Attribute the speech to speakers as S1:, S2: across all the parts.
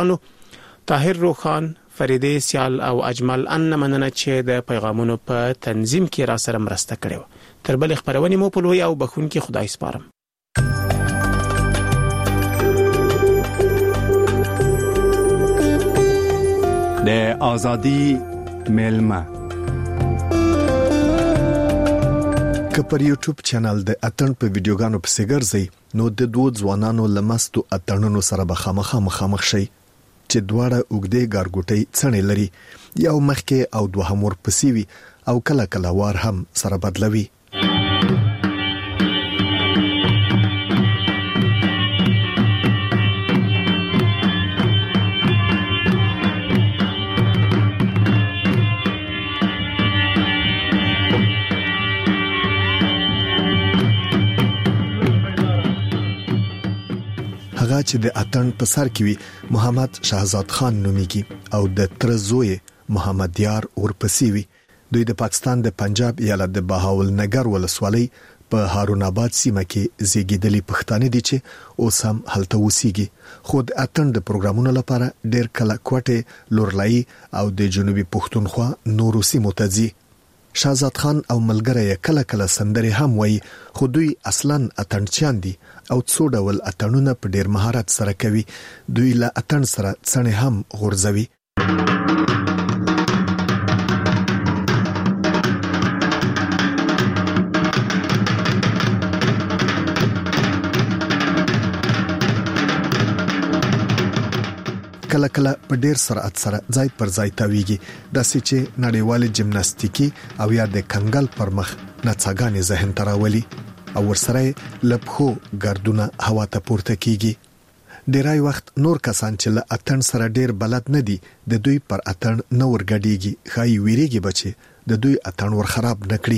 S1: خبريالانو طاهر روخان، فریده سیال او اجمل ان مننه چې د پیغامونو په تنظیم کې را سره مرسته کړې. تر بل خبرونې مو په لوی او بخون کې خدای سپارم.
S2: د آزادی ملما
S3: که پر یوټیوب چینل د اتن په ویډیوګانو په سیګرځي نو د دوه ځوانانو لمستو اتنونو سره به مخامخ شي چې دواړه اوګدې ګارګوټي څنې لري، یو مخکې او دوهم ور پسیوي او کله وار هم سره بدلوي. هغه چې د اتن په سر کې وي محمد شهزاد خان نوميږي او د ترزوی محمد یار ورپسې وي. دوی د پاکستان د پنجاب ایالت د بهاول نګر ولسوالۍ په هارون آباد سیمه کې زیږیدلي پښتانه دي چې اوس هم هلته اوسېږي. خو د اتن د پروګرامونو لپاره ډېر کله کوټه لورلای او د جنوبي پښتونخوا نورو سیمو ته ځي. شهزاد خان او ملګری کله سندري هم وایي، خو دوی اصلاً اتنچیان دي او څو ډول اتنونه په ډېر مهارت سره کوي. دوی له اتن سره څنې هم غورځوي. کله په ډیر سرعت سره ځای پر ځای تاویږي، داسې چې نړیوال جمناستیکي او یا د کنګل پر مخ نڅاګانې ذهن تراولي او ورسره لپخو ګردونه هوا ته پورته کیږي. ډیرای وخت نور کسان چې له اتن سره ډیر بلد نه دي د دوی پر اتن نور غډيږي، خای ویریږي بچي د دوی اتن ور خراب نکړي.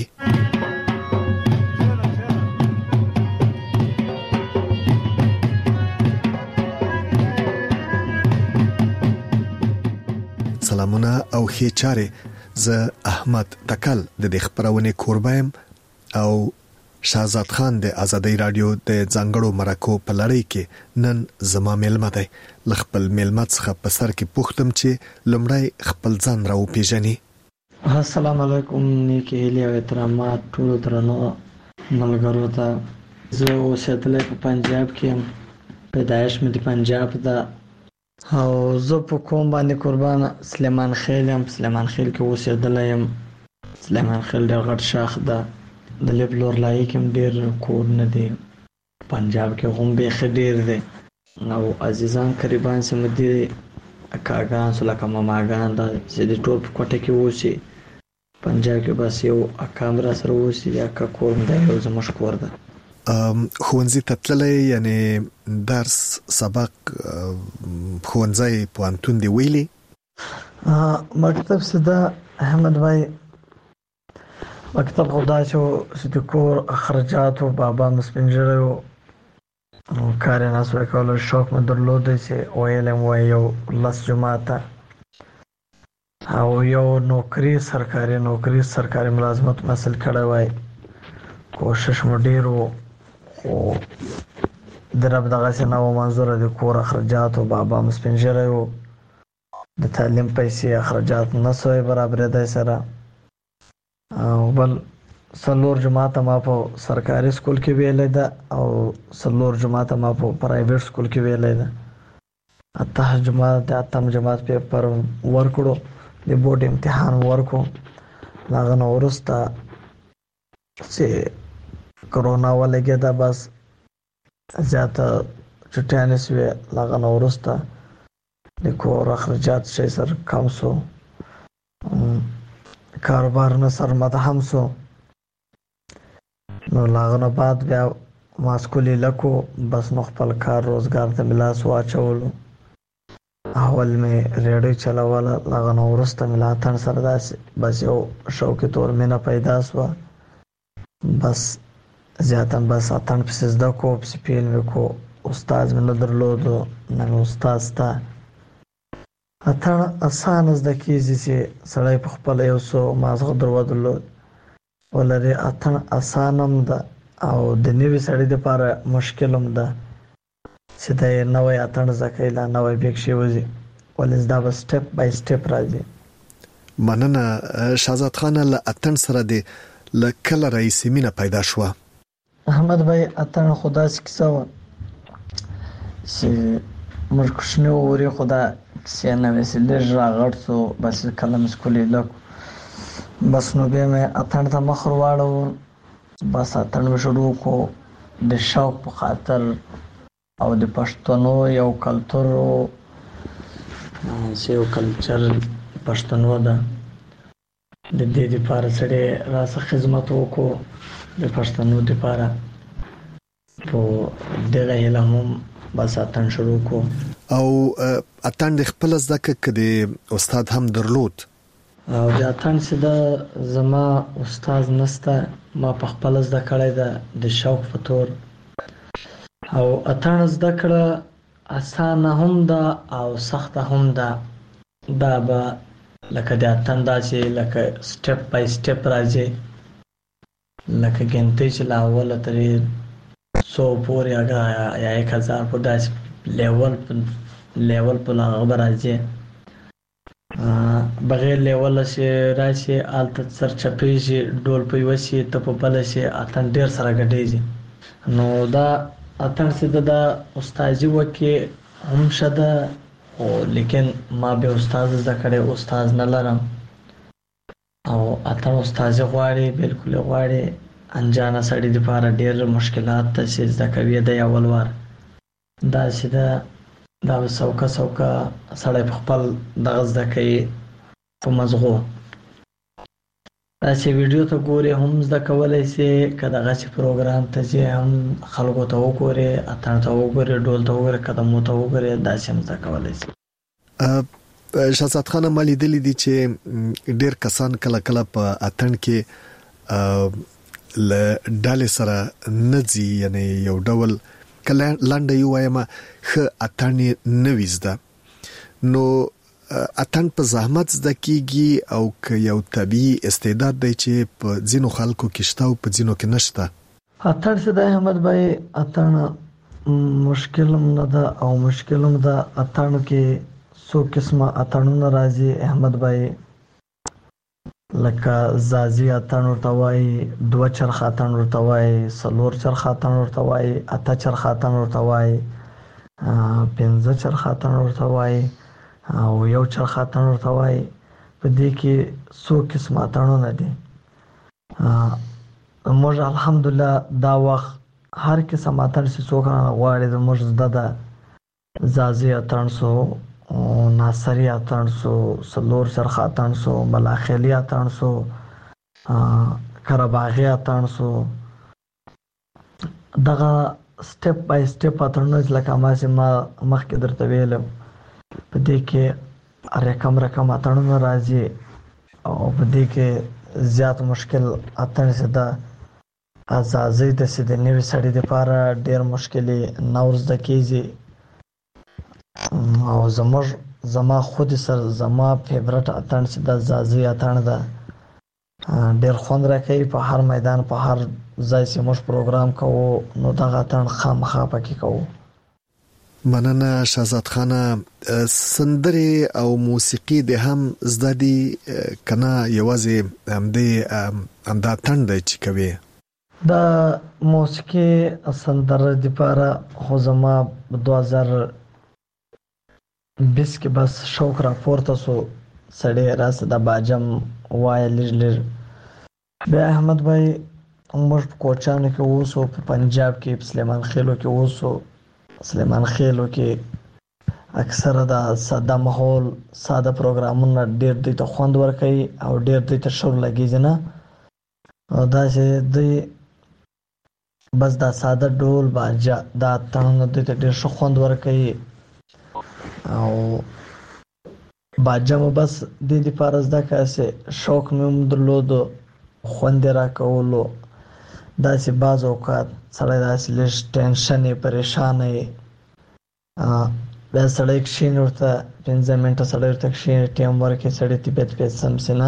S3: سلامونه او ښه چاره. زه احمد تکل د خبرونه کوربایم او شهزاد خان د آزادۍ رادیو د ځنګړو مرکو په لړۍ کې نن زما ملمه دی. خپل ملمت څخه په سر کې پوښتم چې لمړی خپل ځان راو پیژني.
S4: السلام علیکم، نیکی هیلې او احترامات ټول درنو ملګرو ته. زه اوسېدلی په پنجاب کې، پیدایش مې د پنجاب ده او زه په کوم باندې قربان سلیمان خیل یم. سلیمان خیل کې اوسېدلی یم. سلیمان خیل ډېر غټ شاخ ده. د لبلور لای کې ډېر کور نه دی. پنجاب کې هم بیخي ډېر دی او عزیزان قریبان سم دي، اکاګان سلکه ماماګان دا چې د ټول په کوټه کې اوسي. پنجاب کې بس یو اکام را سره اوسي، یا کا کور دی یو زموږ کور ده.
S3: خوونځي ته تللی، یعنی درس سبق خوونځي پوهنتون دی ویلي؟
S4: مکتب سده احمد بھائی، مکتب خدا چې د کور اخراجات او بابا مسپنجره او کار نه سوې کول شوق مې درلود چې ویلم وای یو لس جماعته او یو نوکری سرکاري ملازمت حاصل کړی وای. کوشش مو ډیر وو خو درب دغه څنګه و منظور د کور اخراجات او بابا مسپنجره او د تعلیم پیسې اخراجات نه سوې برابر دی سره. او بل سلور جماعت ما په سرکاري سکول کې ویلې ده او سلور جماعت ما په پرایویټ سکول کې ویلې ده. اتم جماعت پیپر ورکړو، د بورډ امتحان ورکو. هغه نو ورسته چې کرونا ولګي دا بس زیاته چټیانې سوې. هغه نو ورسته د کور اخراجات شي سر کم سو، کاروبار نه سر مدهم سو. نو لاغنه بعد بیا ماسکولی لکو بس نو خپل کار روزګار ته ملاس واچولو. اول می ریډیو چلاواله، لاغنه ورسته ملاتن سره داس بس یو شوق تور مینا پیدا سو. بس زیاتن بس اتن پسز د کو سپیل وکو. استاد من درلودو نن استاد تا اتن اسانه د کیږي چې سړی په خپل یو سو مازغه درودلو ولري. اتن اسانم ده او د نوې سړی لپاره مشکلم ده. چې د نوې اتڼ زکه لا نوې بیک شي وځي ولې دا به سټپ بای سټپ راځي.
S3: مننه شهزاد خان. له اتڼ سره د لکل رئیس مینه پیدا شو.
S4: احمد بھائی اتڼ خدا کیسه و چې موږ کوښنه وری خدا کیسه نه وسیله راغړ سو بس کلم سکولې لک بس نو به مې اتڼ ته مخ ورواړو بس اتڼ شروع کو د شوق په خاطر او د پښتنو یو کلچر یو کلچر پښتنو ده د دې لپاره سره راسه خدمت وکړو د پښتنو لپاره په دغه علم بس اتڼ شروع کو
S3: او اتڼ د خپل ځکه کدي استاد هم درلود
S4: او د اتڼ سده زما استاد نسته ما په خپل زده کړی د شوق فطور او اتڼ زده کړه اسانه هم ده او سخته هم ده دا به لکه د اتڼ داسې لکه سټپ بای سټپ راځي لکه ګنتې چې لا اوله ترې 100 پورې یا 1000 په داسې لیول په هغه راځي بغیر لیول شي راشي الته سر چپی شي ډول په وسی ته په بل شي اتن ډیر سره غډېږي نو دا اتن سده دا استادي وکي هم شده او لیکن ما به استاد زکړې استاد نه لرم او اتن استاد غواړي بالکل غواړي انجانه سړی د لپاره ډیر مشکلات ته چې زکوي د اول وار دا سده دا سوکا سړی په خپل دغه ځکه په مزغو دا چې ویډیو ته ګوري هم زده کولای شي کداغه چې پروګرام ته چې هم خلکو ته وګوري اتن ته وګوري ډول ته وګوري قدمو ته وګوري دا چې هم زده کولای شي.
S3: شهزاد خان مالي دلی دي چې ډیر کسان کله کله په اتن کې ل ډالې سره نځي یعنی یو ډول کله لاندې یو وایم خ اتن نويزده نو اتن په زحمت زده کیږي او ک یو طبيعي استعداد دی چې په ځینو خلکو کې شته او په ځینو کې نشته.
S4: اتن څه د احمد بھائی اتن مشکلم نه ده او مشکلم ده اتن کې څو قسمه اتنونه راځي احمد بھائی لکه زازي اتن ورته وایي 2 چرخ اتن ورته وایي 4 چرخ اتن ورته وایي 8 چرخ اتن ورته وایي 15 چرخ اتن ورته وایي او 1 چرخ اتن ورته وایي په دې کې څو قسمه اتنونه دي. موږ الحمدلله دا وخت هر قسم اتن چې څوک غواړي د موږ زده ده زازي اتن سو ناصری اتن سو 4 چرخ اتن سو ملاخلی اتن سو کرباغی اتن سو دغه سټپ بای سټپ اتنونه لکه ما چې ما مخکې درته ویلم په دې کې رقم اتنونه راځي او په دې کې زیات مشکل اتن څه ده ازازي د سید نوې سړی د لپاره ډیر مشکلي نورز د کیږي او زما خود سر زما فیورټ اتن چې د زازي اتن ده ډیر خوند راکوي په هر میدان په هر ځای چې موږ پروګرام کوو نو دغه اتن خامخا پکې کوو.
S3: مننه شهزاد خان. سندري او موسیقي د هم زده دي کنه یوازې همدا تند چې کوي
S4: د موسیقي سندره د لپاره خو زما 2020 کې بس شوق را پورته سو سړی راس د باجم وای لږ بیا احمد بھائی موږ کوچانو کې ووسو په پنجاب کې سلیمان خېلو کې ووسو سلیمان خېلو کې اکثره د ساده ماحول ساده پروګرامونه ډېر د خوند ورکوي او ډېر د تشور لګیږي نه دا چې د بس دا ساده ډول باجا دا تنه د ډېر ښه خوند ورکوي او باجا مو بس د دې لپاره ځکه چې شوق مې درلود خوند را کولو دا چې بعض اوقات سړی داسې لږ ټینشن پریشان بیا سړی کښېني ورته 15 منټه سړی ورته کښېني ټیم ورکړي سړی طبیعت سم شي نه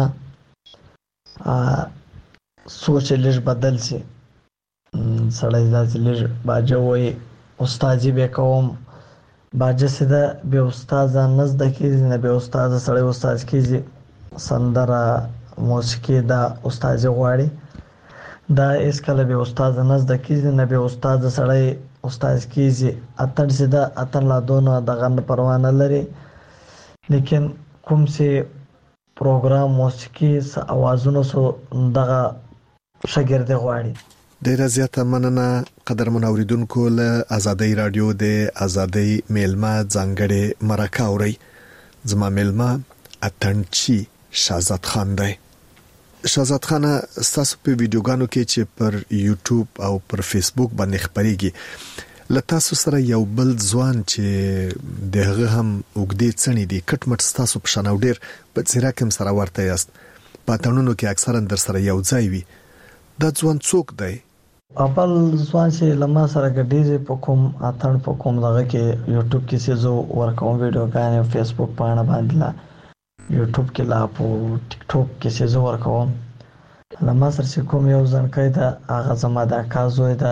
S4: سوچ یې لږ بدل شي سړی داسې لږ باجه وایي استادي به کوم باجه سده به استاد نه زده کیږي نه به استاد سره استاد کیږي سندره موسیقي دا استادي غواړي دا اس کله به استاد نه زده کیږي نه به استاد سره استاد کیږي اتن سده اتن لا دونه دغه پروا نه لري لیکن کوم سي پروګرام موسیقي اوازونو سو دغه شاګرد غواړي.
S3: ډیره زیاته مننه قدرمن اوریدونکو له آزادۍ رادیو د آزادۍ میلمه ځانګړي مرکه اوري. زما میلمه اتنچی شهزاد خان دی. شهزاد خان ستاسو په ویډیوګانو کې چې پر یوټیوب او پر فیسبوک باندې خبريږي لتاسو سره یو بل ځوان چې دغه هم وګدې څنې دي کټ مټ ستاسو په شان ډیر په څیرا کوم سره ورته یاست پاتانونو کې اکثرا در سره یو ځای وي دا ځوان څوک دی؟
S4: اول ځوان چې لمه سره ګډیږي په کوم اتن په کوم دغه کې یوټیوب کې سيزو ورکوم ویډیوګانې فیسبوک باندې باندې لا یوټیوب کې لا په ټیک ټاک کې سيزو ورکوم لمه سره چې کوم یو ځان کیدا هغه زما د کازوي دا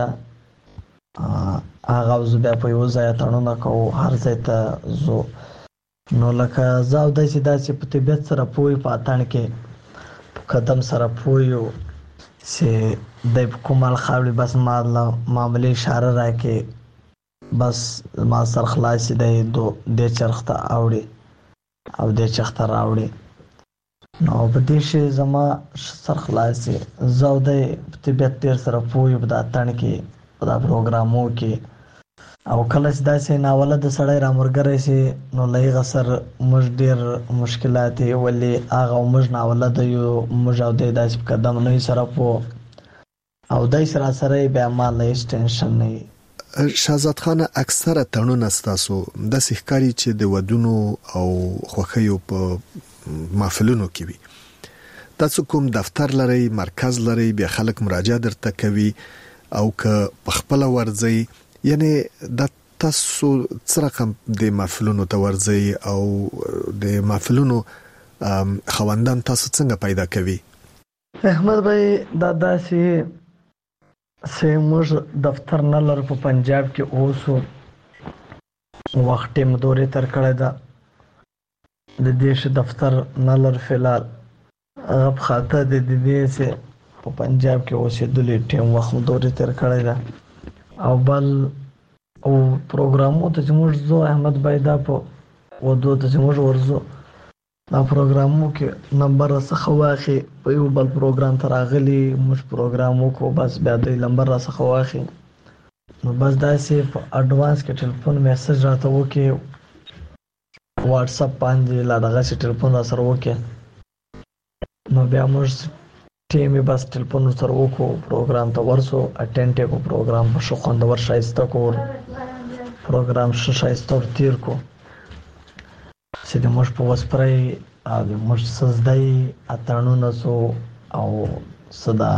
S4: هغه زو بیا په یو ځای تړونه کو هر ځای ته زو نو لکه زاو د چې داسې په طبيعت سره پوي پاتان کې قدم سره پويو چې د کومال خاوري بس معاملې اشاره راکې بس ما سر خلاص دی د چرخته اوړي او د چرخته راوړي نو په دې شي زما سر خلاص زاو د طبيعت ډیر سره پوي په داتن کې په دا پروګرامو کې او کله چې داسې ناوله د سړی رامرګرې شي نو لای غسر مش ډیر مشکلات ولې هغه مش ناوله د یو مجاوده داسې قدم نه سره پو او دای سره سره به ما لایس ټینشن نه.
S3: شهزاد خان اکثره تړونه ستاسو د سحکاري چې د ودونو او خوخیو په محفلونو کې وي تاسو کوم دفتر لري مرکز لري به خلک مراجعه درته کوي او که خپل ورځي یعنی د تاسو څرخم د محفلونو ته ورځي او د محفلونو خوندان تاسو څنګه پیدا کوي؟
S4: احمد بھائی دادا سي موږ دفتر نه لر په پنجاب کې اوسو وخت مدوري تر کړه دا د دیش دفتر نه لر فلال غب خاطه د دې سه په پنجاب کې اوسې د ټیم وخت مدوري تر کړه دا او بل او پروګرامو ته موږ زو احمد بھائی دا په ودو ته موږ ورزو دا پروګرامو کې نمبر څخه واخی په یو بل پروګرام تر اغلی موږ پروګرامو کو بس بیا د نمبر څخه واخی نو بس دا سي په اډوانس کې ټلیفون میسج راته وکي واتس اپ باندې لا دغه ټلیفون سره وکي نو بیا موږ ټیم بس ټلیفون سره وکړو پروګرام ته ورسو اټینډ کو پروګرام په شو خوندور شایسته کو پروګرام شایسته تیر کو چې د موږ په وسپرای او موږ سزدای اتانو سو او صدا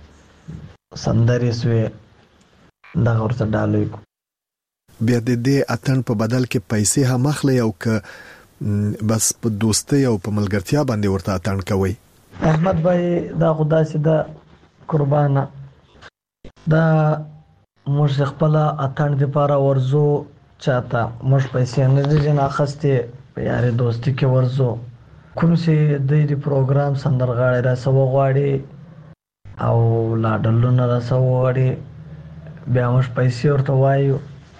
S4: سندري سوې دا ورته ډالې کو
S3: بیا د دې اتن په بدل کې پیسې هم اخلي او که بس په دوستي او په ملګرتیا باندې ورته اتن کوي؟
S4: احمد بھائی دا خدا سي دا قربانه دا موږ خپل اتن د پاره ورزو چاته موږ پیسې نه دي نه اخستې په یاري دوستي کې ورزو کوم سي د دې پروګرام سندرغاړي را سو غواړي او لا ډلونه را سو غواړي بیا موږ پیسې ورته وایو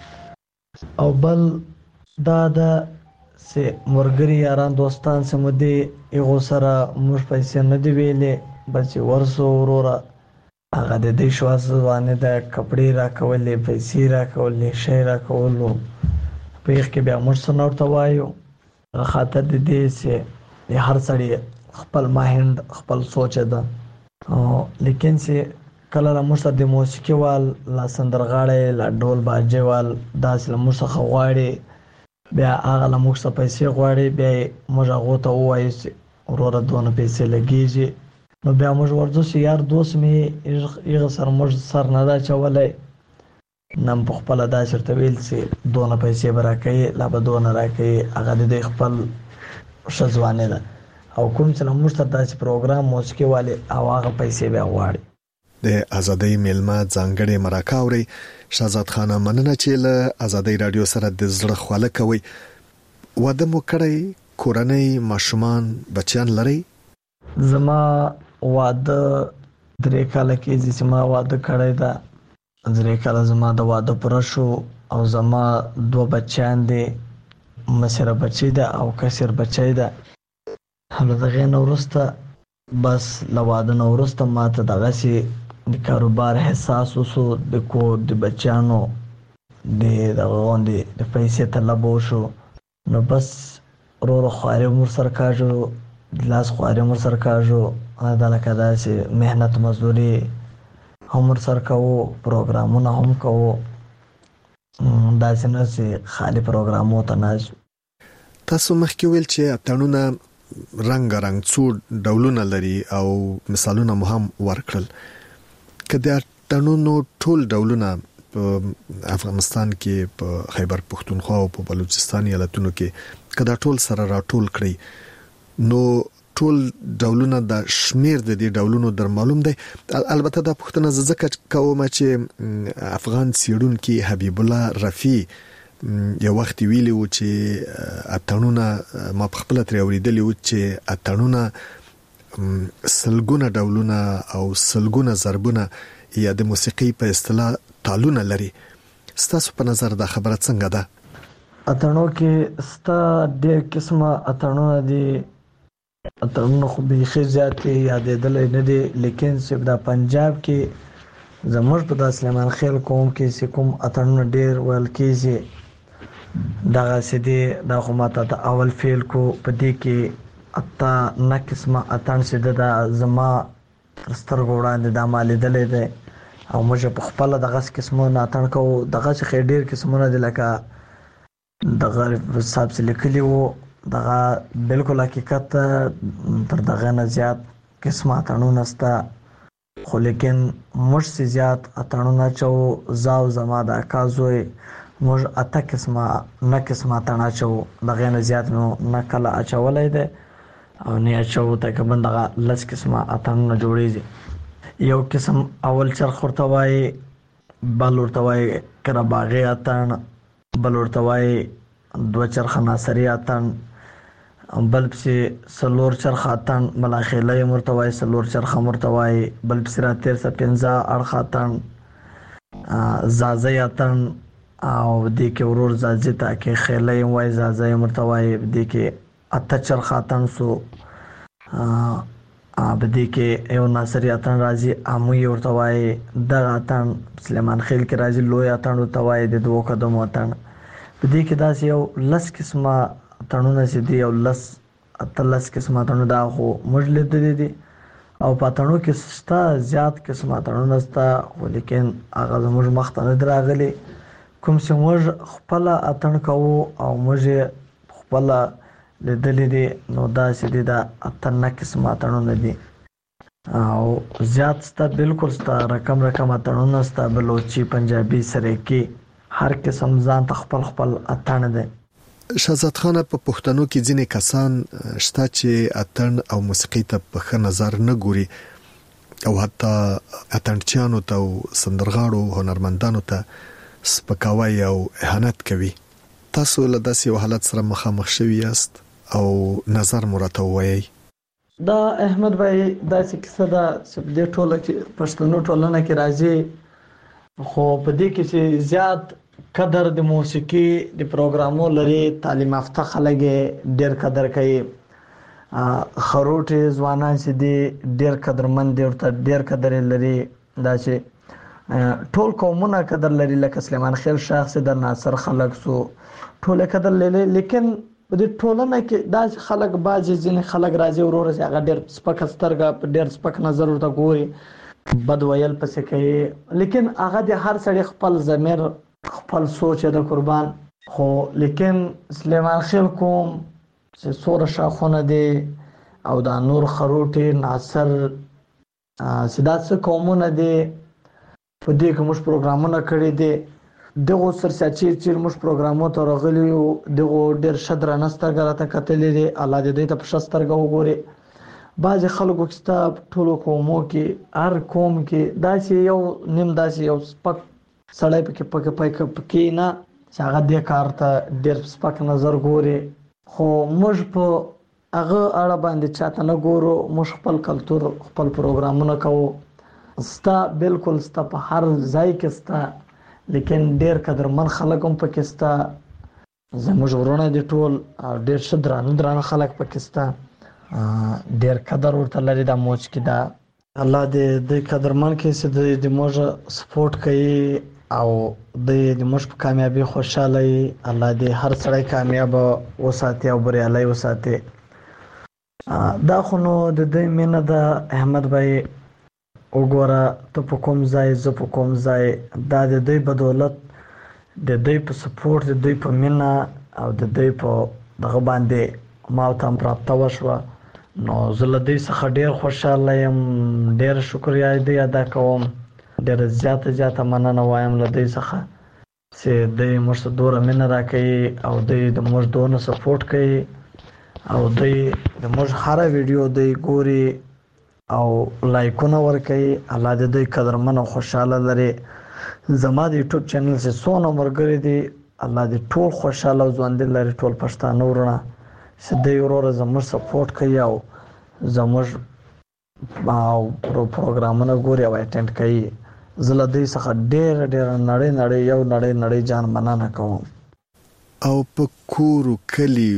S4: او بل دا سه مرګري یاران دوستان سمدي یو سره موږ پیسې نه دی ویلې بس ورسو وروره هغه د دې شواز باندې د کپڑے را کولې پیسې را کولې شی را کولو په کې بیا موږ سره ورته وایو خاطر د دې سه هر سړی خپل ماهند خپل سوچ ده لیکن سه کله موږ د موسیقي وال لا سندرغاړي لا ډول باجه وال داس له موږ څخه غواړي بیا هغه له موږ څخه پیسې غواړي بیا موږ هغه ته وایو چې وروره دونه پیسې لګیږي نو بیا موږ ورځو چې یار دوست می یغه سر موږ سر نه دا چولای نن په خپل دا چرته ویل چې دونه پیسې برکې لا به دونه راکې هغه د خپل شزوانه ده او کوم چې موږ ته داسې پروګرام موسیقي والے او هغه پیسې بیا غواړي.
S3: د ازادۍ میلمه ځانګړي مرکه اوري. شهزاد خان مننه چې له ازادۍ رادیو سره د زړه خواله کوي. واده مو کړی؟ کورنۍ، ماشومان، بچیان لري؟
S4: زما واده 3 کال کې چې ما واده کړی دا 3 کال زما د واده پوره شو او زما 2 بچیان دي، مشره بچی ده او کشر بچی ده. هله دغه نو ورسته بس لواده نو ورسته ماته دغه سي د کاروبار حساس وسو، د کور د بچانو د غوندې د پیسې طلب وشو. نو بس رو خواري مر سر کاجو لاس خواري مر سر کاجو دا لکه داسې مهنت مزدوري هم سر کوو، پروګرامونه هم کوو، داسې نه چې خالي پروګرامو ته نه.
S3: تاسو مخکې ویل چې اتڼونه رنگ څو ډولونه لري او مثالونه مو هم ورکړل. کله اتڼونو ټول ډولونه په افغانستان کې په خیبر پښتونخوا او په بلوچستان ایالتونو کې کله ټول سره راټول کړی نو ټول ډولونه د شمیر د دې ډولونو در معلوم دی. البته د پښتنه ځکه کوم چې افغان سیړونکو حبیب الله رفیع یو وخت ویلی و چې اتڼونه ما په خپل تر اوریدلی و چې اتڼونه سلګونه ډولونه او سلګونه ضربونه یا د موسیقي په اصطلاح تالونه لري. ستاسو په نظر دا خبره څنګه ده؟
S4: اتڼو کې ستا ډېر قسمه اتڼونه دي، اتڼونه خو بیخي زیاتې یادېدلی نه دي، لیکن چې دا پنجاب کې زموږ په دا سلیمان خیل قوم کې چې کوم اتڼونه ډېر ویل کېږي دغسې دي. دا خو ماته د اول فیل کو په دې کې اته نه قسمه اتڼ چې ده زما تر سترګو وړاندې دا ما لیدلی دی او موږ په خپله دغسې قسمونه اتڼ کوو. دغسې خو ډېر قسمونه دي لکه دغه صاحب چې لیکلي وو دغه بالکل حقیقت تر دغه نه زیات قسمه اتڼونه شته، خو لیکن موږ چې زیات اتڼونه اچوو زه او زما د اکا زوی موږ اته قسمه نه قسمه اتڼ اچوو، دغه نه زیات مو نه کله اچولی دی او نه اچوو. تقریبا دغه 10 قسمه اتڼونه جوړیږي. یو قسم اول چرخ ورته وایي، بل ورته وایي کرباغي اتڼ، بل ورته وایي 2 چرخه ناصري اتڼ، بل پسې 4 چرخه اتڼ ملاخیله یې ورته وایي، 4 چرخه ورته وایي، بل پسې راتېر څه 15 اړخه اتڼ، زازی اتڼ او دې کې ورور زازي ته کې خیله یې وایي، زازی یې ورته وایي. دې کې 8 چرخه اتڼ سو، بدې کې یو ناصري اتڼ راځي، امو یې ورته وایي. دغه اتڼ سلیمان خیل کې راځي، لوی اتڼ ورته وایي، د 2 قدمو اتڼ. په دې کې داسې یو 10 قسمه اتڼونه چې دي، یو 10 قسمه اتڼونه دا خو موږ لیدلي دي او په اتڼو کې شته زیات قسمه اتڼونه شته، خو لیکن هغه زموږ مخ ته نه دي راغلي. کوم چې موږ خپله اتڼ کوو او موږ یې خپله لیدلي دي نو داسې دي دا 8 قسمه اتڼونه دي او زیات شته، بالکل شته، رقم اتڼونه شته، بلوچي، پنجابي، سریکي، هر قسم ځان ته خپل اتڼ دی.
S3: شهزاد خان په پښتنو کې ځینې کسان شته چې اتڼ او موسیقي ته په ښه نظر نه ګوري او حتی اتڼچیانو ته او سندرغاړو هنرمندانو ته سپکاوی او اهانت کوي. تاسو له داسې یو حالت سره مخامخ شوي یاست او نظر مو راته ووایئ؟
S4: دا احمد بھائی داسې کیسه ده چې په دې ټوله کې پښتنو ټولنه کې راځي، خو په دې کې چې زیات قدر د موسیقي د پروګرامو لري، تعلیم یافته خلک ډېر قدر کوي، خروټي ځوانان چې دي ډېر قدرمند دي، ورته ډېر قدر لري. دا چې ټول قومونه قدر لري، لکه سلیمان خیل شاخ چې د ناصر خلک سو ټول قدر لري. لیکن په دې ټولنه کې دا خلک بعضې ځینې خلک راځي ورور چې هغه ډېر سپکه سترګه په ډېر سپک نظر ورته ګوري، بد ویل پسې کوي، لیکن هغه د هر سړي خپل ضمیر خپل سوچ د قربان. خو لیکن سلیمان خیل کوم چې څوره شاخونه دي او دا نور خروټي ناصر چې دا څه قومونه دي په دې کې موږ پروګرامونه کړي دي. دغه سرساچي چې موږ پروګرامو ته راغلي یو دغه ډېر شدره نسترګه راته کتلې دي، الله دې ته په شسترګه وګوري بعضې خلکو کې ستا ټولو قومو کې هر قوم کې داسې یو نیم داسې یو سپک سړی پکې نه چې هغه دې کار ته ډېر سپک نظر ګوري، خو موږ په هغه اړه باندې چاته نه ګورو. موږ خپل کلتور خپل پروګرامونه کوو. ستا بالکل ستا په هر ځای کې ستا، لیکن ډېر قدرمن خلک هم پکې ستا، زموږ ورونه دي ټول ډېر ښه درانه خلک پکې ستا، ډېر قدر ورته لري دا موج کې. دا الله دې قدرمن کړي چې د موږ سپورټ کوي او د موږ په کامیابی خوشاله وي. الله دې هر سړی کامیاب وساتي او بریالی وساتي. دا خو نو د دې مینه د احمد بھائی وګوره، ته په کوم ځای زه په کوم ځای، دا د دوی بدولت، د دوی په سپورټ، د دوی په مینه او د دوی په دغه باندې ما ته هم رابطه وشوه. نو زه له دوی څخه ډېر خوشحاله یم، ډېر شکریه دوی ادا کوم، ډېره زیاته مننه وایم له دوی څخه چې دوی موږ ته دومره مینه راکوي او دوی د موږ دونه سپورټ کوي او دوی د موږ هره ویډیو دوی ګوري او لایکونه ورکوي. الله دې دوی قدرمن او خوشحاله لري. زما د یوټیوب چینل چې څونه ملګري دي، الله دې ټول خوشحاله او ژوندي لري، ټول پښتانه وروڼه چې دوی وروره زموږ سپورټ کوي او زموږ پروګرامونه ګوري او اټینډ کوي. زه له دوی څخه ډېره نړۍ یو نړۍ جان مننه کوم.
S3: او په کور کلی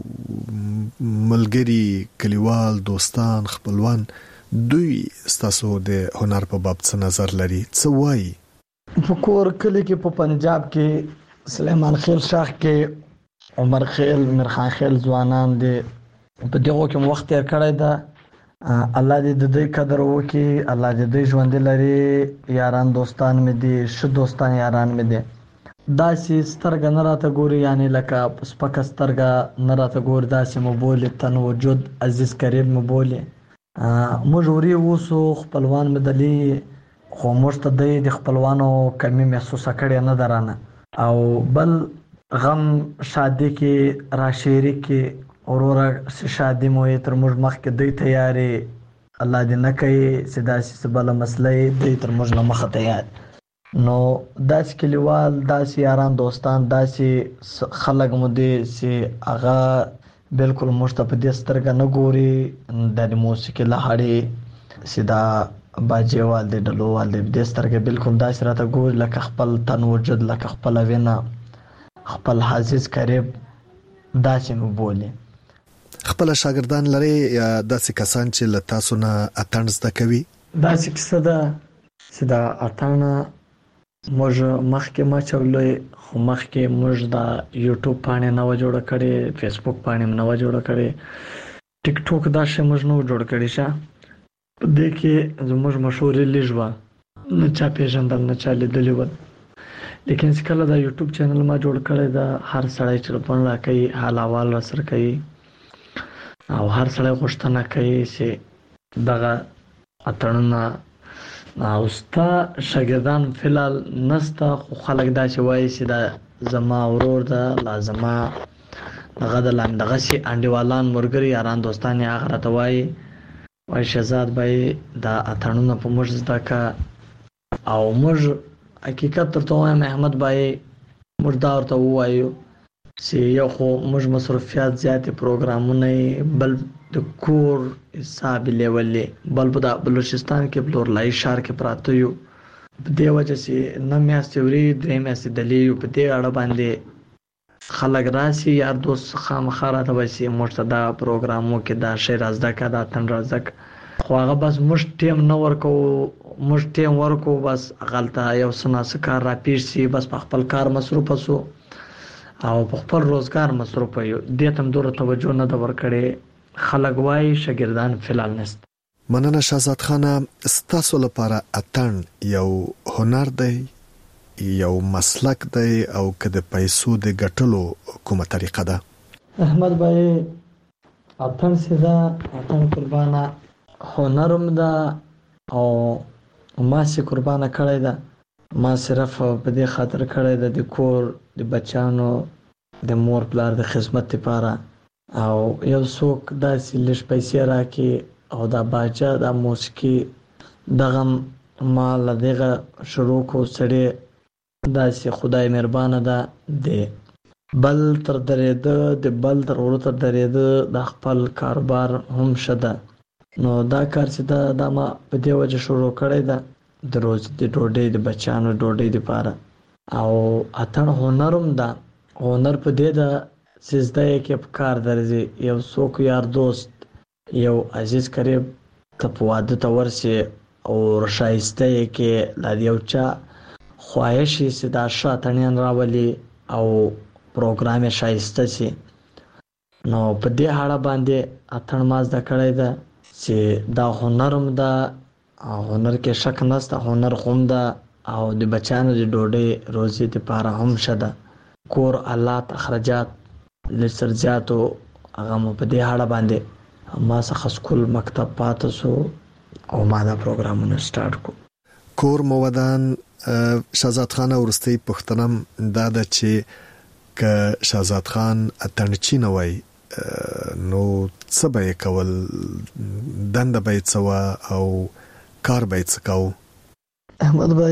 S3: ملګری کلیوال دوستان خپلوان دوی ستاسو د هنر په باب څه نظر لري، څه وایي؟
S4: په کور کلی کې په پنجاب کې سلیمان خیل شاخ کې عمر خیل میرخان خیل ځوانان دي، په دغه کې وخت تیر کړی ده. الله دې د دوی قدر وکړي، الله دې دوی ژوند لري. یاران دوستان مې دي، ښه دوستان یاران مې دي. داسې سترګه نه راته ګوري، یعنی لکه سپکه سترګه نه راته ګوري، داسې مو بولي تن وجود عزیز قریب مو بولي. موږ وري اوسو خپلوان مې دلی، خو موږ ته د خپلوانو کمی محسوسه کړې نه درانه. او بل غم شادي کې راشيري کې اوروره شادي مو تر موږ مخکې دوی تیاری، الله دې نه کوي چې داسې بل مسله دوی تر موږ نه مخه تیار. نو داسې کلیوال، داسې یاران دوستان، داسې خلک مو دي چې هغه بالکل موږ ته په دې سترګه نه ګوري. د موسیقي لهړې چې دا باجوال دی ډلووال دی، دې سترګه بالکل داسې راته ګوري لکه خپل تن وجود، لکه خپل وینه، خپل عزیز قریب داسې مو بولي.
S3: خپل شاګردان لري یا داسې کسان چې له تاسو نه اتڼ زده کوي؟
S4: داسې کیسه ده چې دا اتڼ موږ مخکې ما چولې، خو مخکې موږ دا یوټیوب باندې نو جوړ کړي، فیسبوک باندې نو جوړ کړي، ټیک ټاک دا شی موږ نو جوړ کړي. شه په دې کې زموږ مشهوري لږه نه چا پیژندل نه چا لیدلی و، لیکن کله دا یوټیوب چینل ما جوړ کړی دا هر سړی ټلیفون راکوي، حال احوال را سره کوي او هر سړی غوښتنه کوي چې دغه اتڼونه او ستا شاګردان فلال نستا، خو خلک دا چې وایي چې دا زما ورور ده، لازمه دغه د لاندغه سي انډیوالان مرګري یاران دوستان یې هغه راته وایي شهزاد بھائی دا اتڼونه په موږ زده کا. او موږ حقیقت درته وایم احمد بھائی، موږ دا ورته ووایو چې یو خو موږ مصروفیات زیاتې پروګرامونه، بل د کور حساب لیولې، بل په بلوچستان کې بلورلای ښار کې پراته یو، په دې وجه چې نه میاشتې ورې درې میاشتې دلې یو، په دې اړه باندې خلک راسي یار دوست خامخا راته وایي چې موږ ته دا پروګرامو کې دا شی را زده که، دا اتڼ را زده که، خو هغه بس موږ ټیم نه ورکوو، موږ ټیم ورکوو بس هغلته یو څه ناڅه کار را پیښ شي، بس په خپل کار مصروفه سو او په خپل روزګار مصروفه یو، دې ته هم دومره توجه نه ده ورکړې. خلک وایي شاګردان فلال نشته.
S3: مننه شهزاد خانه. ستاسو لپاره اتڼ یو هنر دی، یو مسلک دی او که د پیسو د ګټلو کومه طریقه ده؟
S4: احمد بھائی اتڼ سیده اتڼ قربانه هنرم ده او ما سي قربانه کړی ده. ما صرف په دې خاطر کړی ده د کور د بچانو د مور پلار د خدمت لپاره، او یو څوک داسې لږ پیسې راکړي او دا باجه دا موسیقي دغه ما لدغه شروع کو سړی داسې خدای مهربانه ده د بل تر درېده د بل تر ورته درېده د خپل کاروبار هم شده نو دا کار چې دا ما په دې وجه شروع کړی ده د روز د ډوډۍ د بچانو ډوډۍ لپاره او اتن هنرم ده هنر په دې ده چې زده یې کې په کار درځي یو څوک یار دوست یو عزیز قریب ته په واده ته ورسي او شایسته یې کې لا یو چا خواهش یې چې دا شاتنیان راولي او پروګرام یې شایسته شي نو په دې اړه باندې اتن ما زده کړی ده چې دا هنرم ده هنر کې شک نشته هنر خوم ده او د بچانو د ډوډۍ روزي لپاره هم شته کور آلات اخراجات لسرجاتو هغه مو په دې اړه باندې ما څخه سکول مکتب پاتې سو او ما دا پروګرامونه سٹارټ کو
S3: کور مودان شهزاد خان ورستی پښتنم دا د چې ک شهزاد خان اتنچی نه وای نو څه به کول دند به څوا او کار به څکاو
S4: احمد بھائی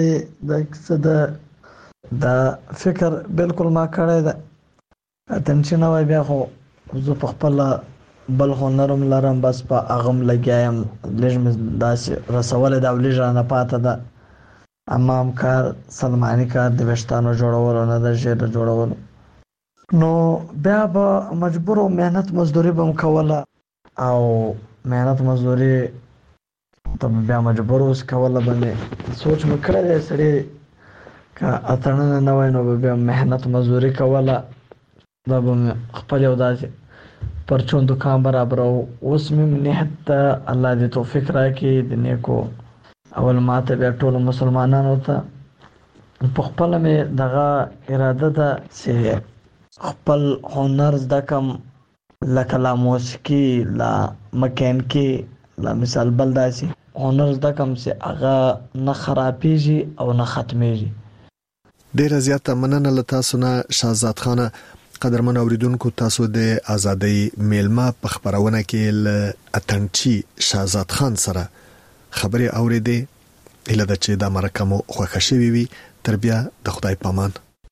S4: دا فکر بالکل ما کړی ده اتنچی نه وای بیا خو زه په خپل بل هنرم لرم بس په اغم لګایم لږ داسې رسول دا ولې نه پاته ده امام کار سلمانی کار د وشتانو جوړول نه د ژر جوړول نو بیا به مجبور او مهنت مزدوري بم کوله او مهنت مزدوري ته بیا مجبور اوس کوله باندې سوچ مکړه سړي کا اتنه نه وای نو بیا مهنت مزدوري کوله دا به خپل یو داسې پرچون دکان برابر اوس مې نهت الله دې توفیق راکړي د نیکو اول ماته بیا ټول مسلمانانو ته په خپل مې دغه اراده ده چې خپل هنر زده کم لکه لا موسیقي لا مکانیکي لا مثال بل داسې هنر زده کم چې هغه نه خرابېږي او نه ختمېږي
S3: ډیره زیاته مننه له تاسو نه شهزاد خان قدرمن اوریدونکو تاسو د ازادۍ میلمه په خبرونه کې ل اتنچی شهزاد خان سره خبري اوریدې اله د چې د مرکه مو خوښه شوي وي تر بیا د خدای پامان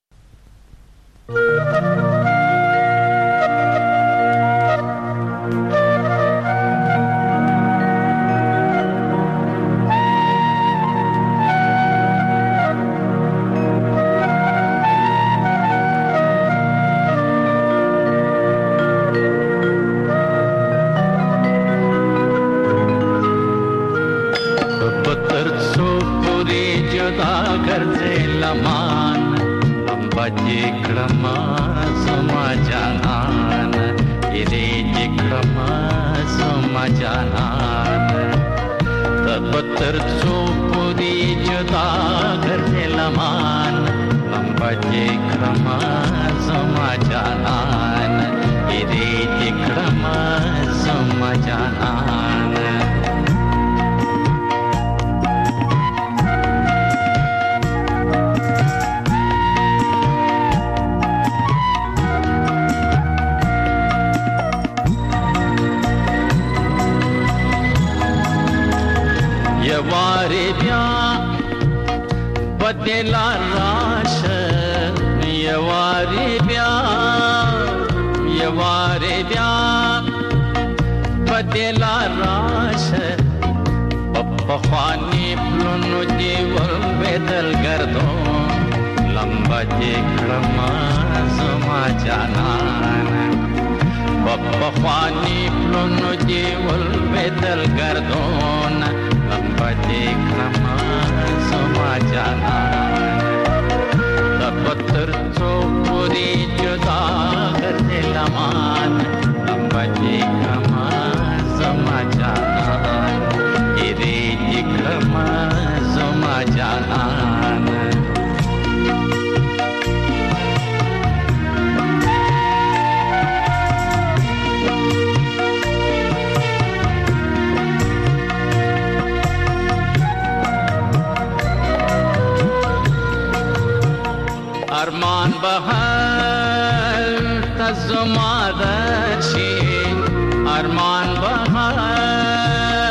S5: ارمان بهر تزما درشي ارمان بهر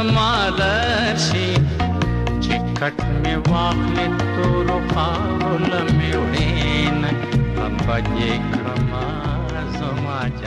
S5: زما لشي چې کټ مې واخلې تورو خاورو لمې وړې نه په دې کړما